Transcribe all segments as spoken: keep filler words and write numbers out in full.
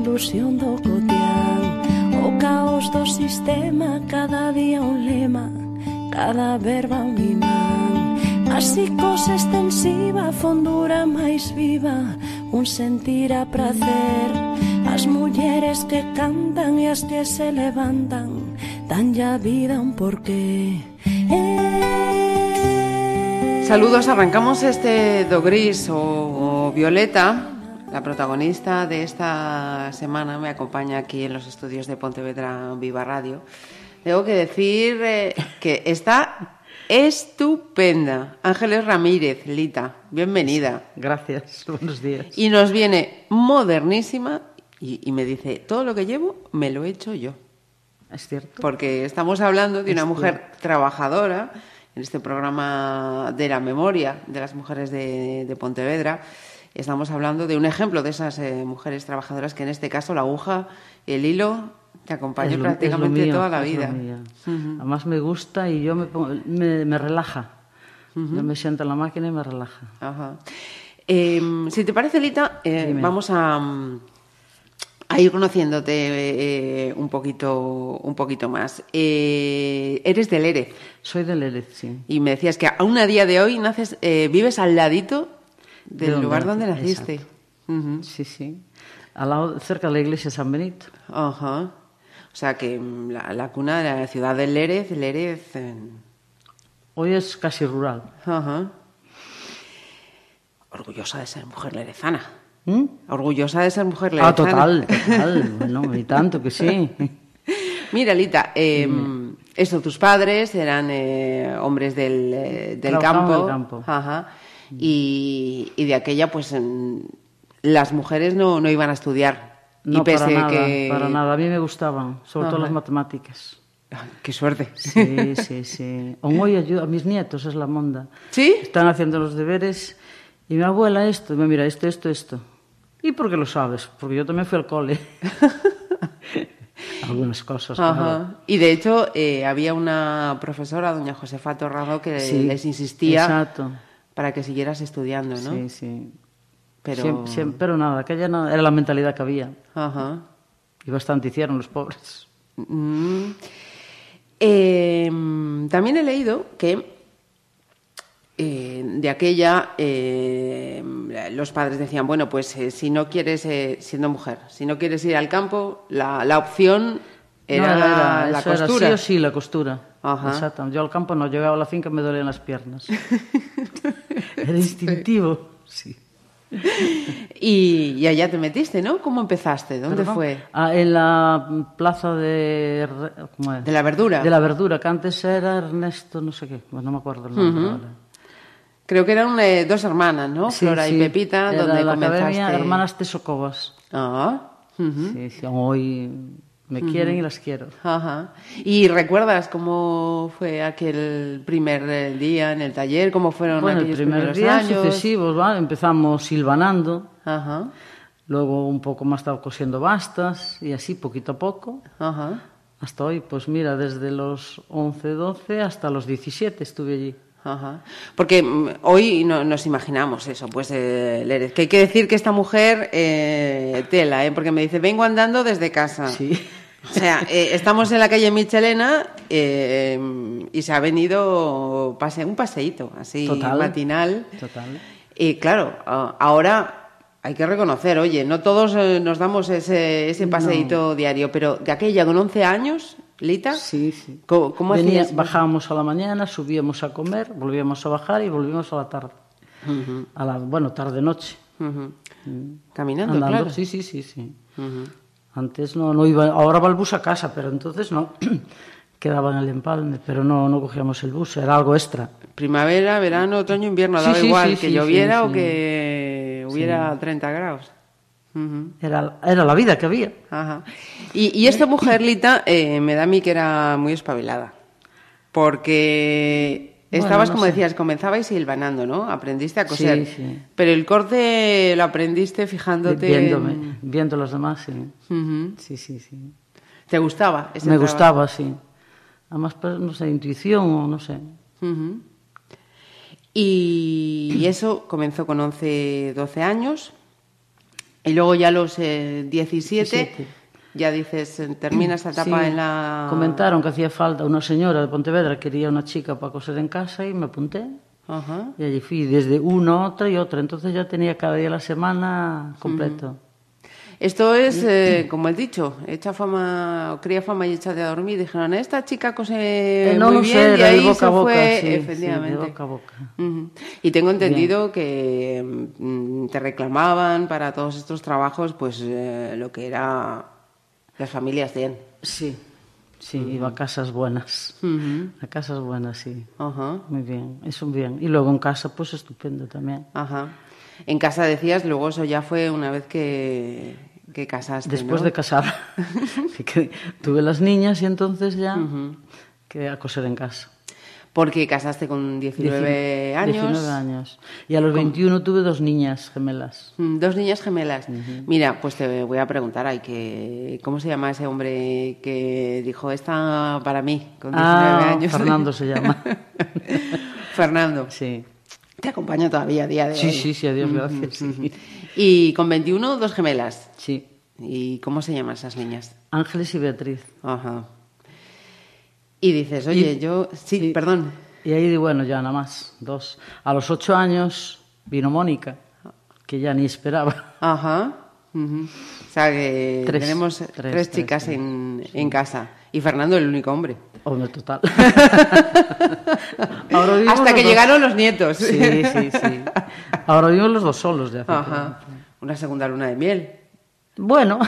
condución do cotián. O caos do sistema, cada día un lema, cada verba un imán. A psicose extensiva, fondura máis viva, un sentir a prazer. As mulleres que cantan e as que se levantan, danlle a vida un porqué. Eh... Saludos, arrancamos este do gris o, o Violeta. La protagonista de esta semana me acompaña aquí en los estudios de Pontevedra Viva Radio. Tengo que decir eh, que está estupenda. Ángeles Ramírez, Lita, bienvenida. Gracias, buenos días. Y nos viene modernísima y, y me dice, todo lo que llevo me lo he hecho yo. Es cierto. Porque estamos hablando de una es mujer cierto. trabajadora en este programa de la memoria de las mujeres de, de Pontevedra. Estamos hablando de un ejemplo de esas eh, mujeres trabajadoras que en este caso la aguja, el hilo, te acompaña lo, prácticamente mío, toda la vida. Uh-huh. Además me gusta y yo me, pongo, me, me relaja. Uh-huh. Yo me siento en la máquina y me relaja. Ajá. Eh, si te parece, Lita, eh, vamos a, a ir conociéndote eh, un poquito, un poquito más. Eh, eres de Lérez. Soy de Lérez, sí. Y me decías que aún a día de hoy naces, eh, vives al ladito del de lugar donde naciste. Uh-huh. Sí, sí. Al lado, cerca de la iglesia de San Benito. Ajá. O sea que la, la cuna de la ciudad de Lérez, Lérez... En... Hoy es casi rural. Ajá. Orgullosa de ser mujer lerezana. ¿Mm? Orgullosa de ser mujer lerezana. Ah, total, total. Bueno, y tanto que sí. Mira, Lita, eh, esto, tus padres eran eh, hombres del, eh, del campo. del campo. Ajá. Y, y de aquella, pues, en, las mujeres no, no iban a estudiar. No, y pese para nada, que... para nada. A mí me gustaban, sobre Ajá. todo las matemáticas. ¡Qué suerte! Sí, sí, sí. Aún hoy ayudo a mis nietos, es la monda. ¿Sí? Están haciendo los deberes y mi abuela esto, y me mira esto, esto, esto. ¿Y por qué lo sabes? Porque yo también fui al cole. Algunas cosas. Ajá. Claro. Y de hecho, eh, había una profesora, doña Josefa Torrado, que sí, les insistía exacto. para que siguieras estudiando, ¿no? Sí, sí. Pero, siempre, siempre, pero nada, aquella no, era la mentalidad que había. Ajá. Y bastante hicieron los pobres. Mm. Eh, también he leído que eh, de aquella eh, los padres decían, bueno, pues eh, si no quieres, eh, siendo mujer, si no quieres ir al campo, la, la opción era, no, era la eso costura. Era sí o sí la costura. Ajá. Exacto. Yo al campo no, llegaba a la finca y me dolían las piernas. Era instintivo, sí. Y, y allá te metiste, ¿no? ¿Cómo empezaste? ¿Dónde ¿Perdón? fue? Ah, en la plaza de... ¿cómo es? ¿De la verdura? De la verdura, que antes era Ernesto, no sé qué, bueno, no me acuerdo el nombre Uh-huh. ahora. Creo que eran eh, dos hermanas, ¿no? Sí, Flora sí. y Pepita, era donde la comenzaste... Academia Hermanas Tesocovas. Ah, uh-huh. Sí, sí, hoy me uh-huh. quieren y las quiero. Ajá. ¿Y recuerdas cómo fue aquel primer día en el taller? ¿Cómo fueron bueno, aquellos el primer primeros día años? sucesivos, ¿vale? Empezamos silvanando. Ajá. Luego un poco más estaba cosiendo bastas y así poquito a poco. Ajá. Hasta hoy, pues mira, desde los once, doce hasta los diecisiete estuve allí. Ajá. Porque mm, hoy no, nos imaginamos eso, pues, eh, Lérez, que hay que decir que esta mujer eh, tela, ¿eh? Porque me dice, vengo andando desde casa. Sí. O sea, eh, estamos en la calle Michelena eh, y se ha venido pase, un paseíto así Total. matinal. Total. Y claro, ahora hay que reconocer, oye, no todos eh, nos damos ese, ese paseíto no. diario, pero de aquella con once años, Lita, sí, sí. ¿cómo, cómo Venía, hacías? Bajábamos a la mañana, subíamos a comer, volvíamos a bajar y volvíamos a la tarde. Uh-huh. A la, bueno, tarde-noche. Uh-huh. Uh, Caminando, Andando, claro. Sí, sí, sí, sí. Uh-huh. Antes no, no iba, ahora va el bus a casa, pero entonces no. Quedaba en el empalme, pero no, no cogíamos el bus, era algo extra. Primavera, verano, otoño, invierno, daba sí, sí, igual sí, que sí, lloviera sí, o sí. que hubiera sí. treinta grados. Uh-huh. Era, era la vida que había. Ajá. Y, y esta mujer, Lita, eh, me da a mí que era muy espabilada, porque bueno, estabas, no como sé. decías, comenzabais silvanando, ¿no? Aprendiste a coser, sí, sí. pero el corte lo aprendiste fijándote... Viéndome, en... viendo a los demás, sí. Uh-huh. Sí, sí, sí. ¿Te gustaba ese Me trabajo? gustaba, sí. Además, pues, no sé, intuición o no sé. Uh-huh. Y, y eso comenzó con once, doce años. Y luego ya a los eh, diecisiete, diecisiete. ya dices, eh, termina esta etapa Sí, en la... comentaron que hacía falta una señora de Pontevedra, quería una chica para coser en casa y me apunté. Ajá. Y allí fui desde una, otra y otra. Entonces ya tenía cada día de la semana completo. Uh-huh. Esto es, eh, como el dicho, echa fama, o cría fama y echa de a dormir. Dijeron, esta chica cose Eh, no muy lo bien, sé, y era ahí de boca se a boca, fue, sí, efectivamente. sí, de boca a boca. Uh-huh. Y tengo entendido bien. que mm, te reclamaban para todos estos trabajos, pues eh, lo que era las familias bien. Sí, sí, uh-huh. Iba a casas buenas. Uh-huh. A casas buenas, sí. Uh-huh. Muy bien, eso bien. Y luego en casa, pues estupendo también. Ajá. En casa decías, luego eso ya fue una vez que, que casaste, Después ¿no? de casar. que tuve las niñas y entonces ya uh-huh. quedé a coser en casa. Porque casaste con diecinueve años. diecinueve años. Y a los ¿Cómo? veintiuno tuve dos niñas gemelas. Dos niñas gemelas. Uh-huh. Mira, pues te voy a preguntar, ay, que, ¿cómo se llama ese hombre que dijo, esta para mí, con diecinueve ah, años? Fernando se llama. Fernando. Sí. Te acompaño todavía a día de sí, hoy. Sí, sí, sí, adiós, gracias. Sí. Y con veintiuno, dos gemelas. Sí. ¿Y cómo se llaman esas niñas? Ángeles y Beatriz. Ajá. Y dices, oye, y, yo... Sí, sí, perdón. Y ahí, bueno, ya nada más, dos. A los ocho años vino Mónica, que ya ni esperaba. Ajá. Uh-huh. O sea, que tres, tenemos tres, tres chicas tres, en, sí. en casa. Y Fernando el único hombre. Hombre, total. Ahora Hasta que los llegaron dos... los nietos. Sí, sí, sí. Ahora vivimos los dos solos de hace Ajá. Poco. Una segunda luna de miel. Bueno.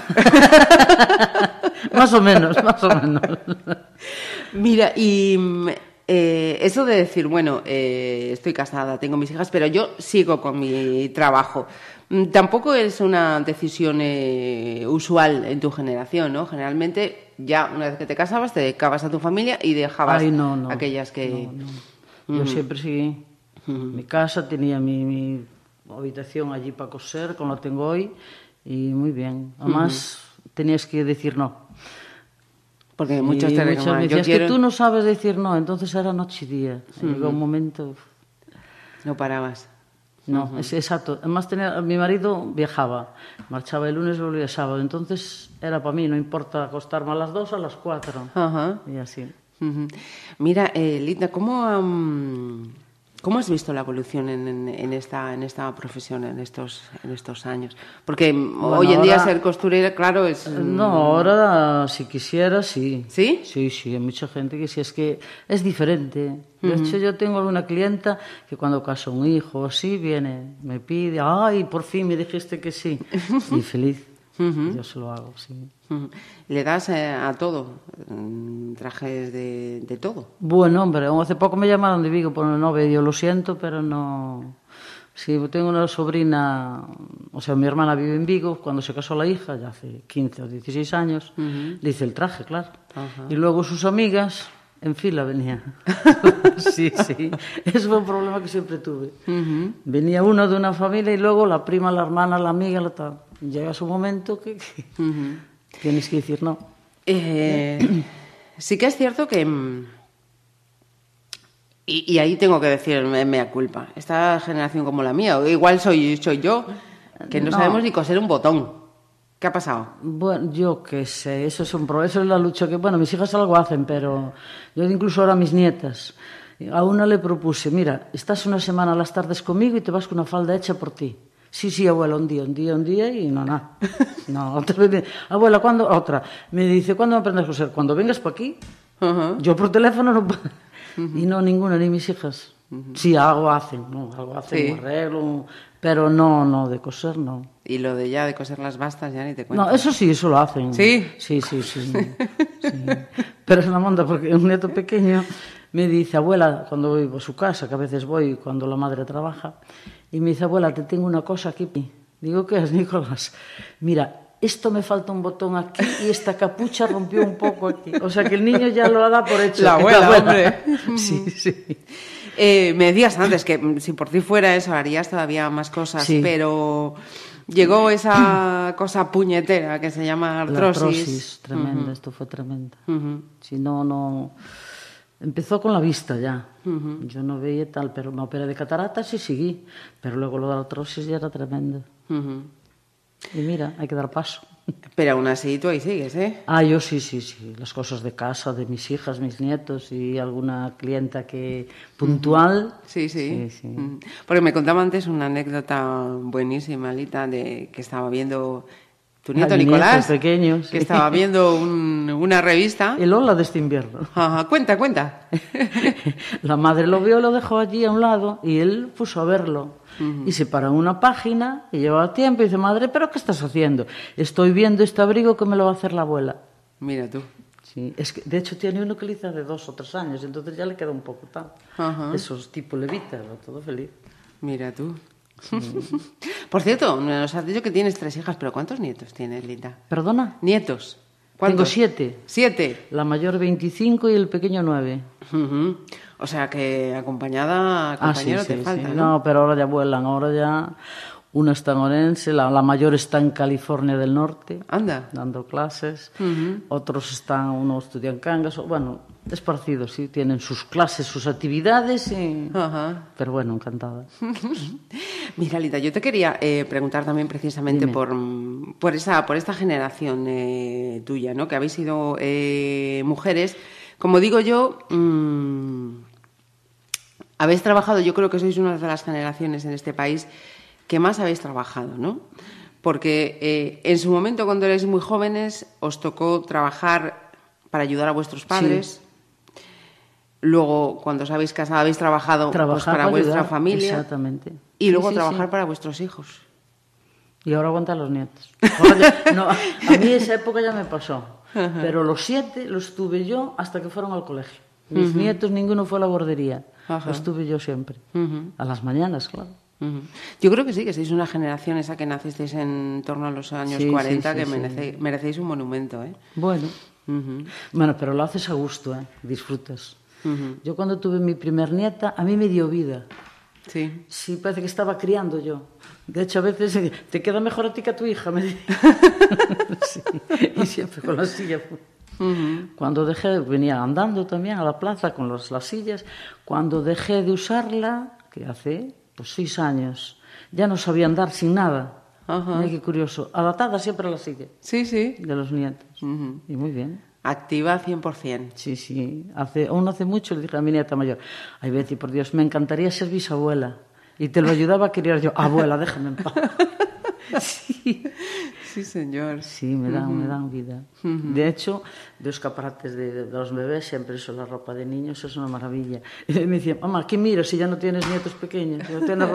Más o menos, más o menos. Mira, y eh, eso de decir, bueno, eh, estoy casada, tengo mis hijas, pero yo sigo con mi trabajo. Tampoco es una decisión eh, usual en tu generación, ¿no? Generalmente, ya una vez que te casabas, te dedicabas a tu familia y dejabas Ay, no, no, aquellas que... No, no. Yo uh-huh. siempre seguí. Uh-huh. Mi casa, tenía mi, mi habitación allí para coser, como la tengo hoy, y muy bien. Además, uh-huh. tenías que decir no. Porque muchos te muchas me decías, quiero... que tú no sabes decir no, entonces era noche y día. Uh-huh. Llegó un momento... No parabas. No, uh-huh. es exacto. Además, tenía, mi marido viajaba, marchaba el lunes, volvía el sábado. Entonces, era para mí, no importa acostarme a las dos o a las cuatro. Uh-huh. Y así. Uh-huh. Mira, eh, Linda, ¿cómo, um, ¿cómo has visto la evolución en, en, en, esta, en esta profesión en estos, en estos años? Porque bueno, hoy en ahora, día ser costurera, claro, es... No, ahora, si quisiera, sí. ¿Sí? Sí, sí, hay mucha gente que sí, es que es diferente. De hecho, uh-huh. yo tengo alguna clienta que cuando casa un hijo así, viene, me pide, ay, por fin me dijiste que sí. Y feliz. Uh-huh. Yo se lo hago, sí. Uh-huh. ¿Le das eh, a todo? ¿Trajes de, de todo? Bueno, hombre, hace poco me llamaron de Vigo por una novia y yo lo siento, pero no... Sí, tengo una sobrina, o sea, mi hermana vive en Vigo, cuando se casó la hija, ya hace quince o dieciséis años, uh-huh. le hice el traje, claro. Uh-huh. Y luego sus amigas... En fila venía. Sí, sí. Eso fue un problema que siempre tuve. Uh-huh. Venía uno de una familia y luego la prima, la hermana, la amiga, la tal. Llega su momento que, que uh-huh. tienes que decir no. Eh, sí que es cierto que... Y, y ahí tengo que decir, mea culpa. Esta generación como la mía, igual soy, soy yo, que no, no sabemos ni coser un botón. ¿Qué ha pasado? Bueno, yo qué sé, eso es un pro, eso es la lucha que, bueno, mis hijas algo hacen, pero yo incluso ahora mis nietas, a una le propuse, mira, estás una semana a las tardes conmigo y te vas con una falda hecha por ti. Sí, sí, abuela, un día, un día, un día y no, nada. No, otra vez, abuela, ¿cuándo? Otra. Me dice, ¿cuándo me aprendes a coser? Cuando vengas para aquí. Uh-huh. Yo por teléfono no puedo. Uh-huh. Y no, ninguna, ni mis hijas. Uh-huh. Sí, algo hacen, ¿no? Algo hacen, sí. Un arreglo, pero no, no, de coser no. Y lo de ya de coser las bastas ya ni te cuento. No, eso sí, eso lo hacen. ¿Sí? Sí, sí, sí. sí. Pero es una monda porque un nieto pequeño me dice, abuela, cuando voy a su casa, que a veces voy cuando la madre trabaja, y me dice, abuela, te tengo una cosa aquí. Digo, ¿qué es, Nicolás? Mira, esto me falta un botón aquí y esta capucha rompió un poco aquí. O sea que el niño ya lo da por hecho. La abuela, la abuela. Hombre. Sí, sí. Eh, me decías antes que si por ti fuera eso harías todavía más cosas, sí. Pero llegó esa cosa puñetera que se llama artrosis. La artrosis, tremenda, uh-huh. Esto fue tremendo. Uh-huh. Si no, no... Empezó con la vista ya. Uh-huh. Yo no veía tal, pero me operé de cataratas y seguí. Pero luego lo de la artrosis ya era tremendo. Uh-huh. Y mira, hay que dar paso. Pero aún así tú ahí sigues, ¿eh? Ah, yo sí, sí, sí. Las cosas de casa, de mis hijas, mis nietos y alguna clienta que puntual. Sí, sí. Sí, sí. Mm. Porque me contaba antes una anécdota buenísima, Lita, de que estaba viendo tu nieto Ah, mi Nicolás, nieto pequeño, sí. que estaba viendo un- una revista. El Ola de este invierno. Ajá, cuenta, cuenta. La madre lo vio, lo dejó allí a un lado y él puso a verlo. Uh-huh. Y se paró en una página y llevaba tiempo y dice, madre, ¿pero qué estás haciendo? Estoy viendo este abrigo que me lo va a hacer la abuela. Mira tú. Sí, es que de hecho tiene uno que le hizo de dos o tres años, entonces ya le queda un poco tal. Uh-huh. Esos tipo Levita, todo feliz. Mira tú. Sí. Por cierto, nos has dicho que tienes tres hijas, pero ¿cuántos nietos tienes, Lita? ¿Perdona? ¿Nietos? Tengo siete. ¿Siete? La mayor veinticinco y el pequeño nueve. Uh-huh. O sea que acompañada, compañero, ah, sí, te sí, falta, sí. ¿no? No, pero ahora ya vuelan, ahora ya una está en Orense, la, la mayor está en California del Norte. Anda. Dando clases. Uh-huh. Otros están, uno estudia en Cangas, bueno, esparcidos, sí, tienen sus clases, sus actividades, y... uh-huh. Pero bueno, encantada. Mira, Lita, yo te quería eh, preguntar también precisamente por, por, esa, por esta generación eh, tuya, ¿no? Que habéis sido eh, mujeres. Como digo yo, mmm, habéis trabajado, yo creo que sois una de las generaciones en este país que más habéis trabajado, ¿no? Porque eh, en su momento, cuando erais muy jóvenes, os tocó trabajar para ayudar a vuestros padres. Sí. Luego, cuando os habéis casado, habéis trabajado pues, para, para vuestra ayudar, familia. Exactamente. Y luego sí, sí, trabajar sí. para vuestros hijos. Y ahora aguanta a los nietos. Ya, no, a mí esa época ya me pasó. Uh-huh. Pero los siete los tuve yo hasta que fueron al colegio. Mis uh-huh. nietos, ninguno fue a la guardería. Uh-huh. Los tuve yo siempre. Uh-huh. A las mañanas, claro. Uh-huh. Yo creo que sí, que sois una generación esa que nacisteis en torno a los años sí, cuarenta, sí, sí, que sí. Merecéis, merecéis un monumento, ¿eh? Bueno. Uh-huh. Bueno, pero lo haces a gusto, ¿eh? Disfrutas. Uh-huh. Yo cuando tuve mi primer nieta, a mí me dio vida. Sí. Sí, parece que estaba criando yo. De hecho, a veces te queda mejor a ti que a tu hija, me dice. Sí. Y siempre con la silla. Uh-huh. Cuando dejé, venía andando también a la plaza con los, las sillas. Cuando dejé de usarla, que hace pues seis años, ya no sabía andar sin nada. Uh-huh. Mira qué curioso. Adaptada siempre a la silla. Sí, sí. De los nietos. Uh-huh. Y muy bien. Activa cien por ciento. Sí, sí. Hace, aún hace mucho le dije a mi nieta mayor, ay Betty, por Dios, me encantaría ser bisabuela. Y te lo ayudaba a querer yo, abuela, déjame en paz. Sí. Sí, señor. Sí, me dan, uh-huh. me dan vida. Uh-huh. De hecho, de escaparates de, de los bebés, siempre eso, la ropa de niños, es una maravilla. Y me decían, mamá, ¿qué miro si ya no tienes nietos pequeños? No tienes...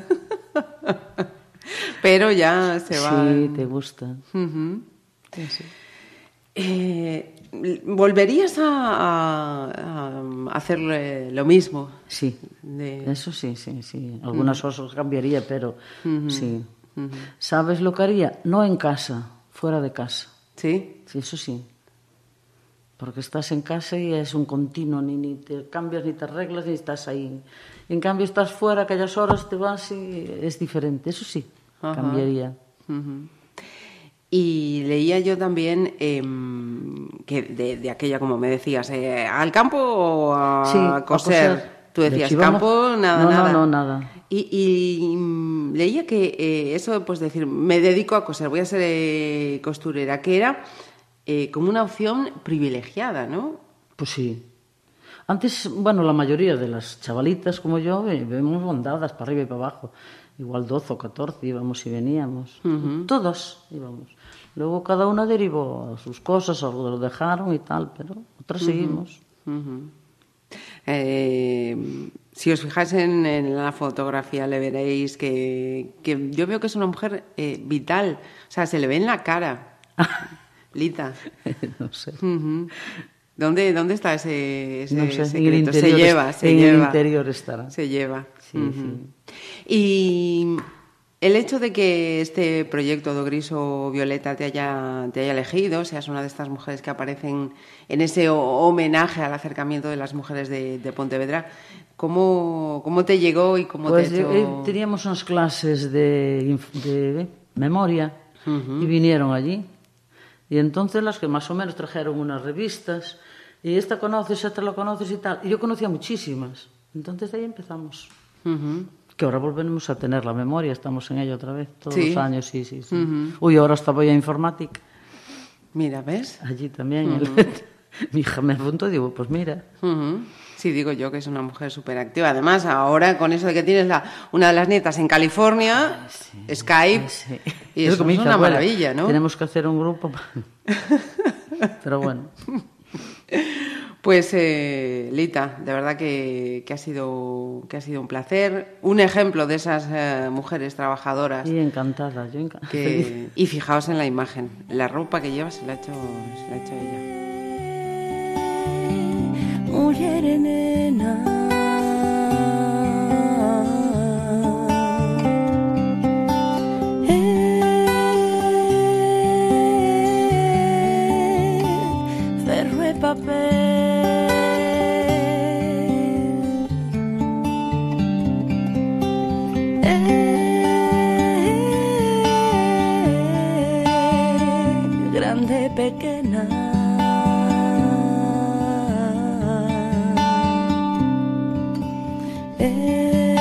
Pero ya se va. Sí, te gusta. Uh-huh. Sí, sí. Eh, ¿Volverías a, a, a hacer lo mismo? Sí, de... eso sí, sí, sí. Algunas uh-huh. cosas cambiaría, pero uh-huh. sí. Uh-huh. ¿Sabes lo que haría? No en casa, fuera de casa. ¿Sí? Sí, eso sí. Porque estás en casa y es un continuo, ni, ni te cambias, ni te arreglas, ni estás ahí. En cambio, estás fuera, aquellas horas te vas y es diferente. Eso sí, uh-huh. cambiaría. Uh-huh. Y leía yo también eh, que de, de aquella, como me decías, eh, ¿al campo o a, sí, a, coser? a coser? Tú decías, de campo, nada, no, nada. No, no, nada. Y, y leía que eh, eso, pues decir, me dedico a coser, voy a ser eh, costurera, que era eh, como una opción privilegiada, ¿no? Pues sí. Antes, bueno, la mayoría de las chavalitas como yo, vemos bondadas para arriba y para abajo. Igual doce o catorce íbamos y veníamos. Uh-huh. Todas íbamos. Luego cada una derivó sus cosas, o lo dejaron y tal, pero otras uh-huh. seguimos. Uh-huh. Eh, si os fijáis en, en la fotografía le veréis que, que yo veo que es una mujer eh, vital. O sea, se le ve en la cara. Lita. No sé. Uh-huh. ¿Dónde, ¿Dónde está ese, ese no sé, secreto? En el se lleva, se en lleva. En el interior estará. Se lleva. Sí, uh-huh. sí. Y el hecho de que este proyecto de Gris o Violeta te haya, te haya elegido, seas una de estas mujeres que aparecen en ese homenaje al acercamiento de las mujeres de, de Pontevedra, ¿cómo, ¿cómo te llegó y cómo pues te echó? Eh, teníamos unas clases de, de, de memoria uh-huh. y vinieron allí. Y entonces las que más o menos trajeron unas revistas, y esta conoces, esta la conoces y tal. Y yo conocía muchísimas. Entonces de ahí empezamos. Uh-huh. Que ahora volvemos a tener la memoria, estamos en ello otra vez, todos ¿Sí? los años, sí, sí, sí. Uh-huh. Uy, ahora hasta voy a informática. Mira, ¿ves? Allí también. Uh-huh. el... Mi hija me apuntó y digo, pues mira. Uh-huh. Sí, digo yo que es una mujer súper activa. Además, ahora con eso de que tienes la, una de las nietas en California, ay, sí, Skype, ay, sí. Y eso es una abuela, maravilla, ¿no? Tenemos que hacer un grupo. Pero bueno. Pues, eh, Lita, de verdad que, que, ha sido, que ha sido un placer. Un ejemplo de esas eh, mujeres trabajadoras. Y encantada, yo encantada. Que, y fijaos en la imagen. La ropa que lleva se la ha hecho, se la ha hecho ella. Mujer nena, eh, ferro e papel. Pequena, eh,